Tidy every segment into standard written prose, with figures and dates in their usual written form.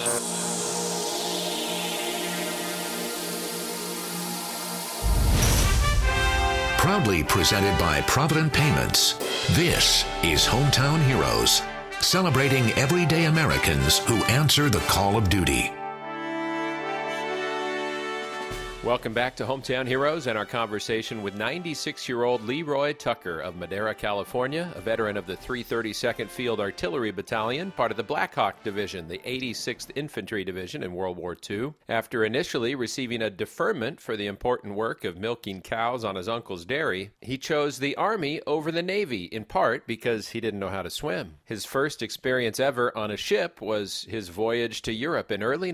Proudly presented by Provident Payments, this is Hometown Heroes, celebrating everyday Americans who answer the call of duty. Welcome back to Hometown Heroes and our conversation with 96-year-old Leroy Tucker of Madera, California, a veteran of the 332nd Field Artillery Battalion, part of the Black Hawk Division, the 86th Infantry Division in World War II. After initially receiving a deferment for the important work of milking cows on his uncle's dairy, he chose the Army over the Navy, in part because he didn't know how to swim. His first experience ever on a ship was his voyage to Europe in early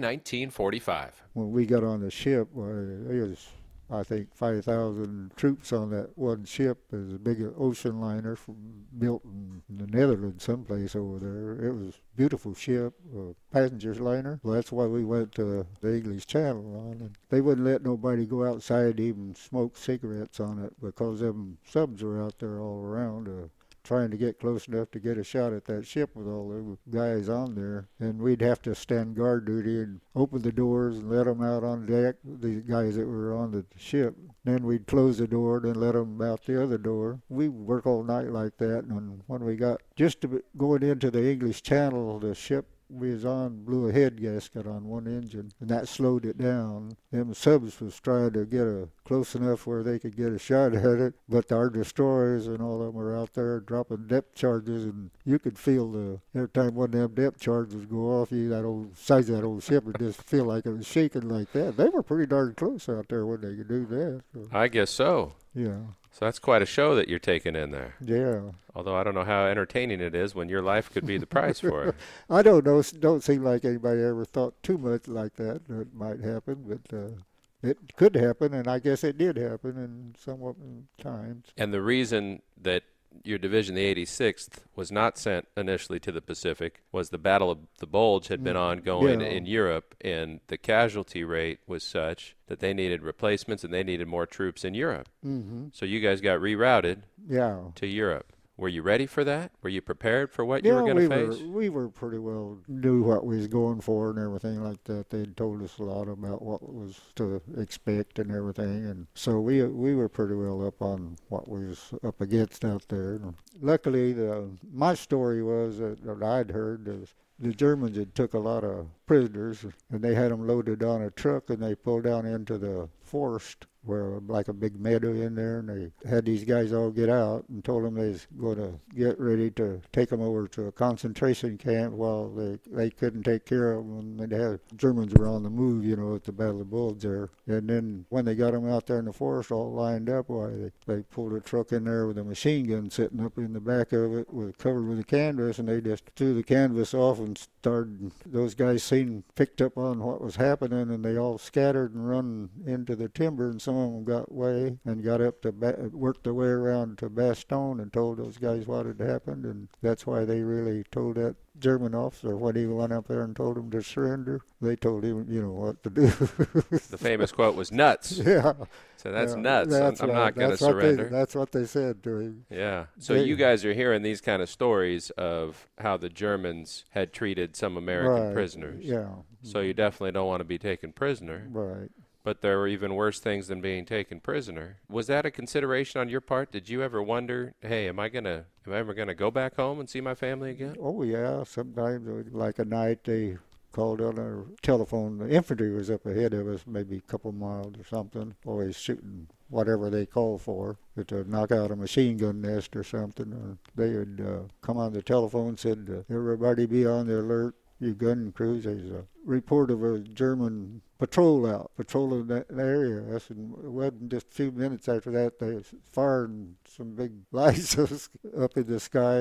1945. When we got on the ship, there was, I think, 5,000 troops on that one ship. It was a big ocean liner built in the Netherlands, someplace over there. It was a beautiful ship, a passenger liner. Well, that's why we went to the English Channel on it. They wouldn't let nobody go outside to even smoke cigarettes on it because them subs were out there all around trying to get close enough to get a shot at that ship with all the guys on there. And we'd have to stand guard duty and open the doors and let them out on deck, the guys that were on the ship. Then we'd close the door and let them out the other door. We work all night like that. And when we got just going into the English Channel, the ship we was on blew a head gasket on one engine, and that slowed it down. Them subs was trying to get close enough where they could get a shot at it, but our destroyers and all of them were out there dropping depth charges, and you could feel every time one of them depth charges go off, that old size of that old ship would just feel like it was shaking like that. They were pretty darn close out there when they could do that. So. I guess so. Yeah. So that's quite a show that you're taking in there. Yeah. Although I don't know how entertaining it is when your life could be the price for it. I don't know. Don't seem like anybody ever thought too much like that. It might happen, but it could happen, and I guess it did happen in somewhat times. And the reason that your division, the 86th, was not sent initially to the Pacific was the Battle of the Bulge had been ongoing in Europe, and the casualty rate was such that they needed replacements and they needed more troops in Europe. Mm-hmm. So you guys got rerouted to Europe. Were you ready for that? Were you prepared for what you were going to face? We were pretty well knew what we was going for and everything like that. They'd told us a lot about what was to expect and everything, and so we were pretty well up on what we was up against out there. And luckily, my story was that I'd heard is the Germans had took a lot of prisoners, and they had them loaded on a truck, and they pulled down into the forest where like a big meadow in there, and they had these guys all get out and told them they was going to get ready to take them over to a concentration camp while they couldn't take care of them. And they had Germans were on the move, at the Battle of the Bulge there. And then when they got them out there in the forest all lined up, they pulled a truck in there with a machine gun sitting up in the back of it covered with a canvas, and they just threw the canvas off and started. Those guys picked up on what was happening, and they all scattered and run into the timber, and some of them got away and got up to worked their way around to Bastogne and told those guys what had happened, and that's why they really told that German officer when he went up there and told him to surrender. They told him, what to do. The famous quote was nuts. Yeah. So that's nuts. I'm not going to surrender. That's what they said to him. Yeah. So you guys are hearing these kind of stories of how the Germans had treated some American prisoners. Yeah. So you definitely don't want to be taken prisoner. Right. But there were even worse things than being taken prisoner. Was that a consideration on your part? Did you ever wonder, hey, am I ever gonna go back home and see my family again? Oh yeah. Sometimes, like a night, they called on our telephone. The infantry was up ahead of us, maybe a couple miles or something, always shooting whatever they called for, to knock out a machine gun nest or something. Or they would come on the telephone and said, everybody be on the alert. You gun crews, there's a report of a German patrolling that area. And it wasn't just a few minutes after that, they fired some big lights up in the sky.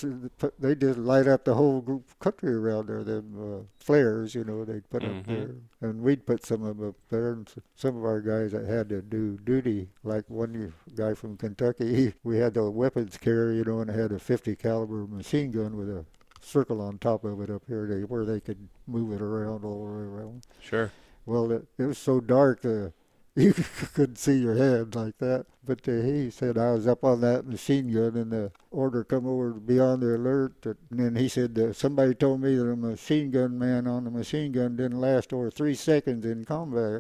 They just light up the whole country around there, them flares, they'd put up there. And we'd put some of them up there, and some of our guys that had to do duty, like one guy from Kentucky, we had the weapons carrier, and it had a 50 caliber machine gun with a circle on top of it up here where they could move it around all the way around. Sure. Well, it was so dark you couldn't see your head like that. But he said I was up on that machine gun and the order come over to be on the alert. And then he said somebody told me that a machine gun man on the machine gun didn't last over 3 seconds in combat.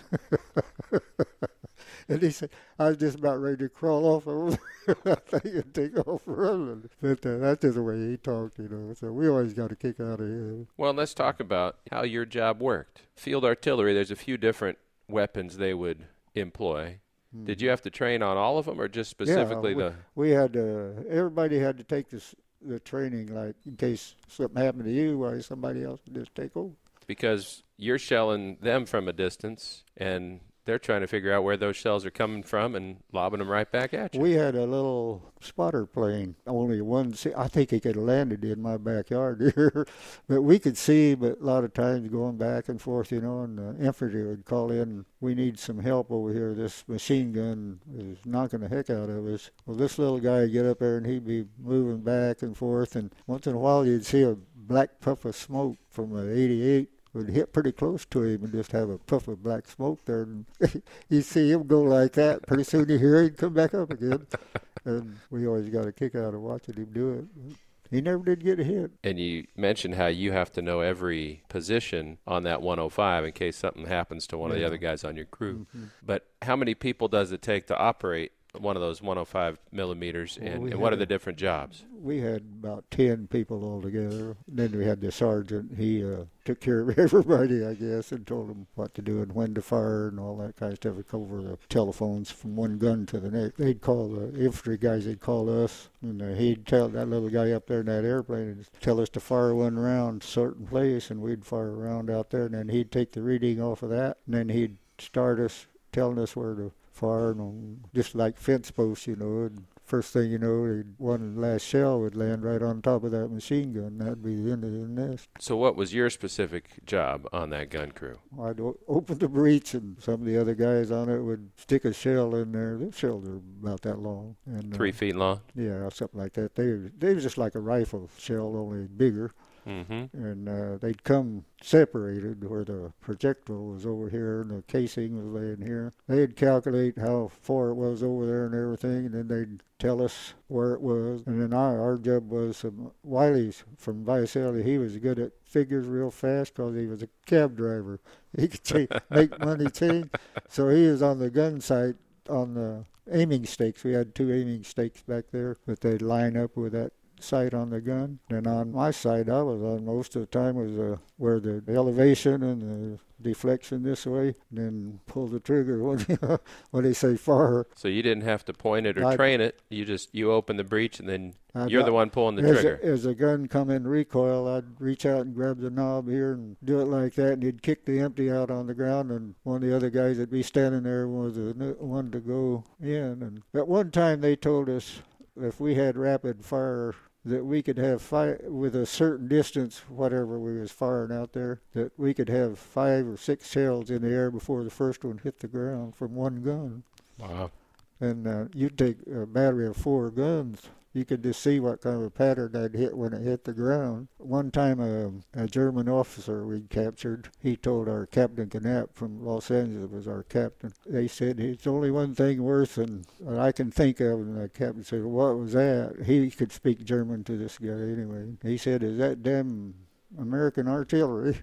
And he said, I was just about ready to crawl off over that thing and take off running. But that's just the way he talked, So we always got a kick out of him. Well, let's talk about how your job worked. Field artillery, there's a few different weapons they would employ. Did you have to train on all of them or just specifically we had to, everybody had to take the training, like in case something happened to you, why somebody else would just take over. Because you're shelling them from a distance and they're trying to figure out where those shells are coming from and lobbing them right back at you. We had a little spotter plane, only one. I think he could have landed in my backyard here, but we could see. But a lot of times going back and forth, and the infantry would call in, we need some help over here. This machine gun is knocking the heck out of us. Well, this little guy would get up there and he'd be moving back and forth, and once in a while you'd see a black puff of smoke from an 88. Would hit pretty close to him and just have a puff of black smoke there. And you see him go like that. Pretty soon you hear him come back up again. And we always got a kick out of watching him do it. He never did get hit. And you mentioned how you have to know every position on that 105 in case something happens to one of the other guys on your crew. Mm-hmm. But how many people does it take to operate one of those 105 millimeters, and what are the different jobs? We had about 10 people altogether. Then we had the sergeant. He took care of everybody, I guess, and told them what to do and when to fire and all that kind of stuff. He'd go over the telephones from one gun to the next. They'd call the infantry guys, they'd call us, and he'd tell that little guy up there in that airplane, and tell us to fire one round a certain place, and we'd fire a round out there, and then he'd take the reading off of that, and then he'd start us, telling us where to fire, and just like fence posts, and first thing you know, one last shell would land right on top of that machine gun. That'd be the end of the nest. So what was your specific job on that gun crew? I'd open the breech, and some of the other guys on it would stick a shell in there. The shells are about that long. And 3 feet long? Yeah, something like that. They was just like a rifle shell, only bigger. Mm-hmm. And they'd come separated where the projectile was over here and the casing was laying here. They'd calculate how far it was over there and everything, and then they'd tell us where it was. And then our job was Wiley from Visalia. He was good at figures real fast because he was a cab driver. He could make money change. So he was on the gun sight on the aiming stakes. We had 2 aiming stakes back there that they'd line up with that sight on the gun. And on my side I was on most of the time was where the elevation and the deflection this way, and then pull the trigger when they say fire. So you didn't have to point it or train it. You open the breech and then you're the one pulling the trigger. As the gun come in recoil, I'd reach out and grab the knob here and do it like that, and he'd kick the empty out on the ground, and one of the other guys that'd be standing there was the one to go in. And at one time they told us if we had rapid fire that we could have with a certain distance, whatever we was firing out there, that we could have 5 or 6 shells in the air before the first one hit the ground from one gun. Wow. And you'd take a battery of 4 guns. You could just see what kind of a pattern that'd hit when it hit the ground. One time a German officer we'd captured, he told our Captain Knapp from Los Angeles, was our captain. They said, it's only one thing worse than I can think of. And the captain said, what was that? He could speak German to this guy anyway. He said, is that damn American artillery?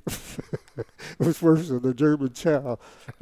It was worse than the German chow.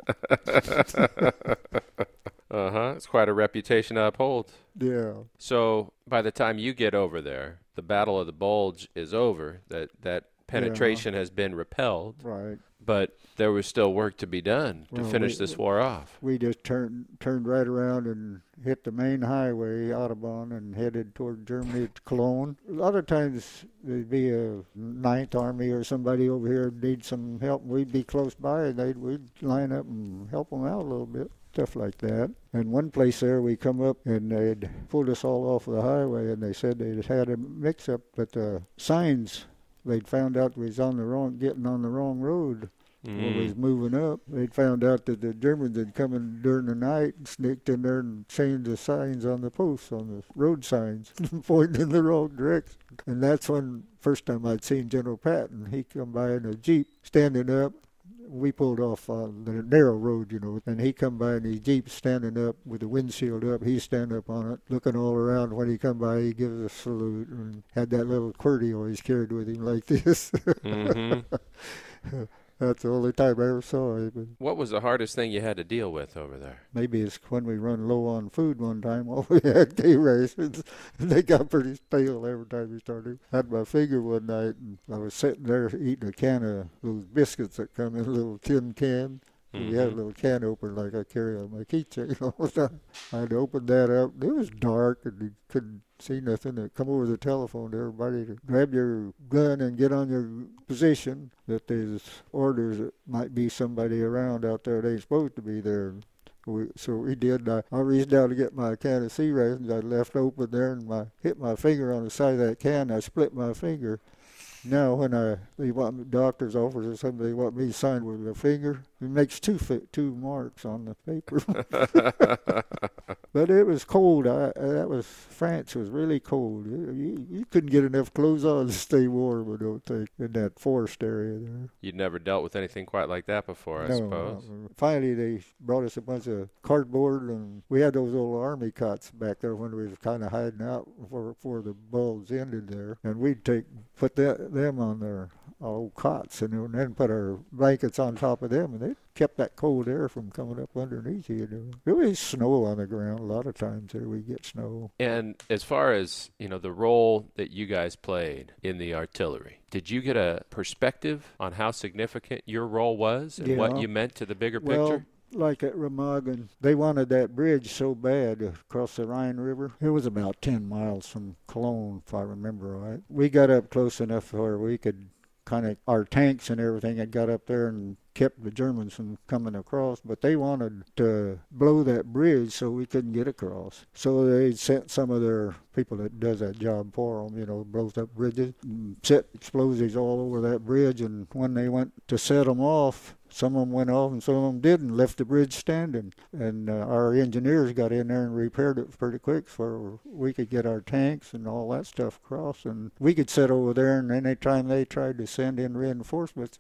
It's quite a reputation to uphold. Yeah. So by the time you get over there, the Battle of the Bulge is over. That penetration has been repelled. Right. But there was still work to be done to finish this war off. We just turned right around and hit the main highway, Autobahn, and headed toward Germany to Cologne. A lot of times there'd be a Ninth Army or somebody over here need some help. We'd be close by, and we'd line up and help them out a little bit. Stuff like that. And one place there we come up and they'd pulled us all off the highway, and they said they'd had a mix-up, but the signs they'd found out we was getting on the wrong road. When we was moving up, they'd found out that the Germans had come in during the night and sneaked in there and changed the signs on the posts, on the road signs, pointing in the wrong direction. And that's when first time I'd seen General Patton. He come by in a Jeep, standing up we pulled off the narrow road, and he come by and his Jeep standing up with the windshield up. He's standing up on it, looking all around. When he come by, he gives us a salute and had that little QWERTY he always carried with him like this. Mm-hmm. That's the only time I ever saw him. What was the hardest thing you had to deal with over there? Maybe it's when we run low on food one time. All we had K-rations. They got pretty stale every time we started. I had my finger one night, and I was sitting there eating a can of those biscuits that come in a little tin can. Mm-hmm. We had a little can opener like I carry on my keychain all the time. I had to open that up. It was dark, and you couldn't see nothing. I'd come over the telephone to everybody to grab your gun and get on your position, that there's orders that might be somebody around out there that ain't supposed to be there. So we did. I reached down to get my can of C-rations. I left open there and hit my finger on the side of that can. I split my finger. Now, when they want me, doctor's office or something, they want me to sign with a finger, it makes two marks on the paper. But it was cold. France was really cold. You couldn't get enough clothes on to stay warm, I don't think, in that forest area there. You'd never dealt with anything quite like that before, I suppose. Finally, they brought us a bunch of cardboard, and we had those old army cots back there when we was kind of hiding out before the bulbs ended there, and we'd put them on their old cots and then put our blankets on top of them, and they kept that cold air from coming up underneath you. There was snow on the ground a lot of times there. We get snow. And as far as the role that you guys played in the artillery, did you get a perspective on how significant your role was and what you meant to the bigger picture? Like at Remagen, they wanted that bridge so bad across the Rhine River. It was about 10 miles from Cologne, if I remember right. We got up close enough where we could our tanks and everything had got up there and kept the Germans from coming across, but they wanted to blow that bridge so we couldn't get across. So they sent some of their people that does that job for them, blows up bridges, and set explosives all over that bridge, and when they went to set them off, some of them went off and some of them didn't, left the bridge standing. And our engineers got in there and repaired it pretty quick so we could get our tanks and all that stuff across. And we could sit over there, and any time they tried to send in reinforcements,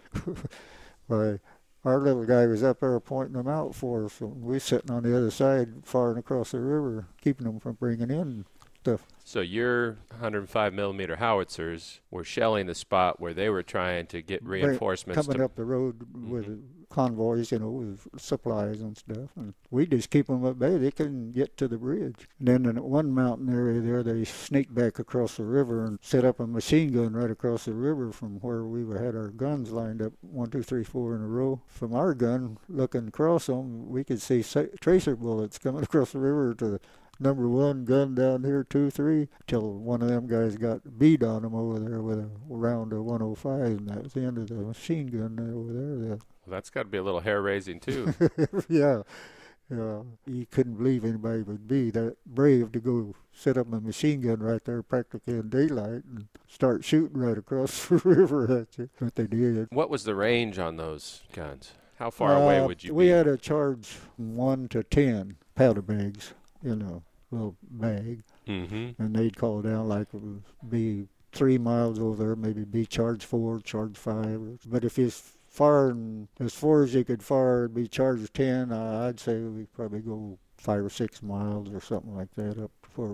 our little guy was up there pointing them out for us. So we were sitting on the other side, firing across the river, keeping them from bringing in stuff. So your 105 millimeter howitzers were shelling the spot where they were trying to get reinforcements coming up the road with convoys, with supplies and stuff. And we just keep them at bay. They couldn't get to the bridge. And then in one mountain area there, they sneaked back across the river and set up a machine gun right across the river from where we had our guns lined up 1, 2, 3, 4 in a row. From our gun, looking across them, we could see tracer bullets coming across the river to the number 1 gun down here, 2, 3, till one of them guys got bead on them over there with a round of 105, and that was the end of the machine gun over there. Well, that's got to be a little hair-raising, too. Yeah. You couldn't believe anybody would be that brave to go set up a machine gun right there practically in daylight and start shooting right across the river at you. But they did. What was the range on those guns? How far away would you be? We had to charge 1 to 10 powder bags, little bag, and they'd call down like it would be 3 miles over there, maybe be charged 4, charged 5. But if you're firing as far as you could fire, it'd be charged 10. I'd say we'd probably go 5 or 6 miles or something like that up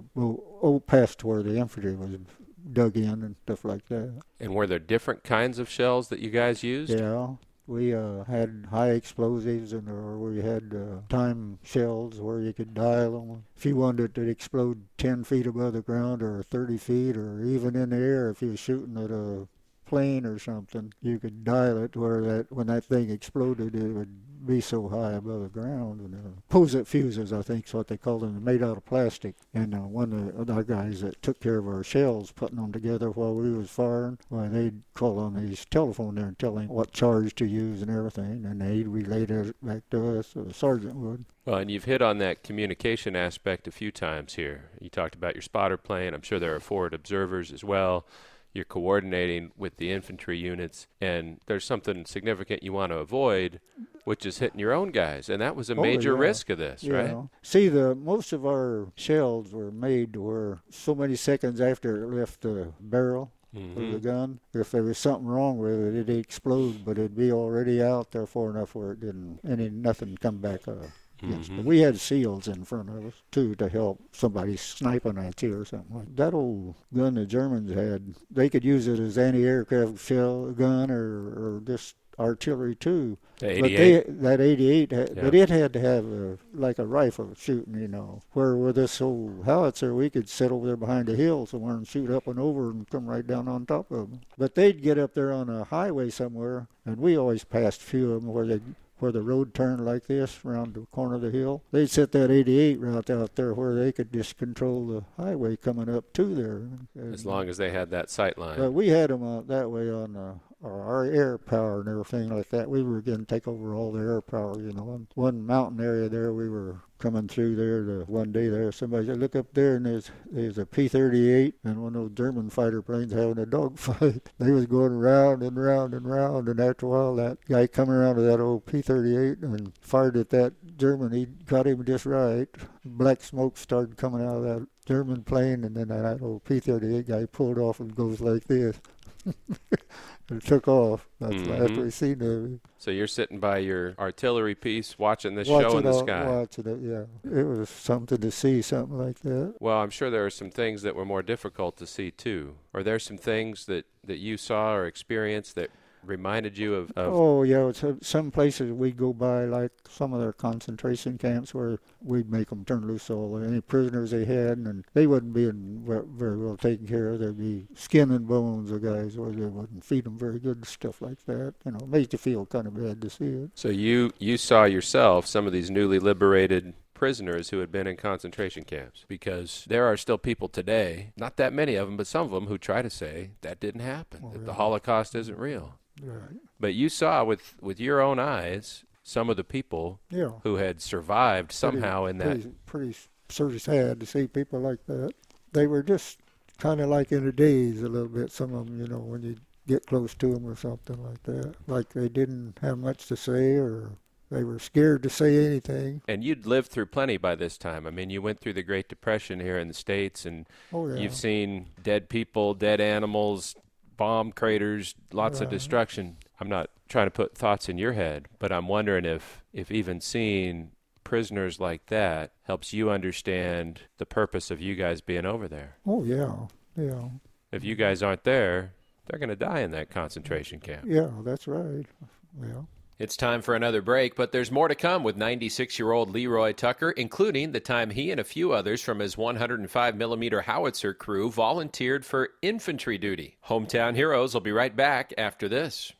past where the infantry was dug in and stuff like that. And were there different kinds of shells that you guys used? Yeah. We had high explosives, or we had time shells where you could dial them. If you wanted it to explode 10 feet above the ground or 30 feet or even in the air, if you were shooting at a plane or something, you could dial it where when that thing exploded, it would be so high above the ground. And posite fuses, I think is what they call them, made out of plastic. And one of the guys that took care of our shells, putting them together while we was firing, they'd call on his telephone there and tell him what charge to use and everything, and they'd relay it back to us, the sergeant would. Well, and you've hit on that communication aspect a few times here. You talked about your spotter plane. I'm sure there are forward observers as well. You're coordinating with the infantry units, and there's something significant you want to avoid, which is hitting your own guys, and that was a major risk of this, right? See, most of our shells were made where so many seconds after it left the barrel, with the gun. If there was something wrong with it, it'd explode, but it'd be already out there far enough where it didn't, nothing come back against. But we had seals in front of us, too, to help somebody sniping at you or something like that. That old gun the Germans had, they could use it as anti-aircraft shell gun or just artillery too. The 88? But that 88, but it had to have like a rifle shooting, where with this old howitzer, we could sit over there behind the hill somewhere and shoot up and over and come right down on top of them. But they'd get up there on a highway somewhere, and we always passed a few of them where the road turned like this around the corner of the hill. They'd set that 88 route out there where they could just control the highway coming up to there. As long as they had that sight line. But we had them that way on our air power and everything like that. We were going to take over all the air power, And one mountain area there, we were coming through there one day there. Somebody said, look up there, and there's a P-38 and one of those German fighter planes having a dogfight. They was going round and round and round, and after a while, that guy come around to that old P-38 and fired at that German. He got him just right. Black smoke started coming out of that German plane, and then that old P-38 guy pulled off and goes like this. It took off. That's the last we seen of it. So you're sitting by your artillery piece watching the show in the sky. Watching it, yeah. It was something to see, something like that. Well, I'm sure there are some things that were more difficult to see, too. Are there some things that you saw or experienced that reminded you of... Oh, yeah. Some places we'd go by, like some of their concentration camps, where we'd make them turn loose any prisoners they had, and they wouldn't be very well taken care of. There'd be skin and bones of guys, or they wouldn't feed them very good and stuff like that. It made you feel kind of bad to see it. So you saw yourself some of these newly liberated prisoners who had been in concentration camps, because there are still people today, not that many of them, but some of them, who try to say that didn't happen, that the Holocaust isn't real. Right. But you saw with your own eyes some of the people who had survived somehow in that. Pretty sort of sad to see people like that. They were just kind of like in a daze a little bit, some of them, when you get close to them or something like that. Like they didn't have much to say, or they were scared to say anything. And you'd lived through plenty by this time. I mean, you went through the Great Depression here in the States, and you've seen dead people, dead animals, bomb craters, lots of destruction. I'm not trying to put thoughts in your head, but I'm wondering if even seeing prisoners like that helps you understand the purpose of you guys being over there. Oh, yeah. If you guys aren't there, they're going to die in that concentration camp. Yeah, that's right. Yeah. It's time for another break, but there's more to come with 96-year-old Leroy Tucker, including the time he and a few others from his 105mm howitzer crew volunteered for infantry duty. Hometown Heroes will be right back after this.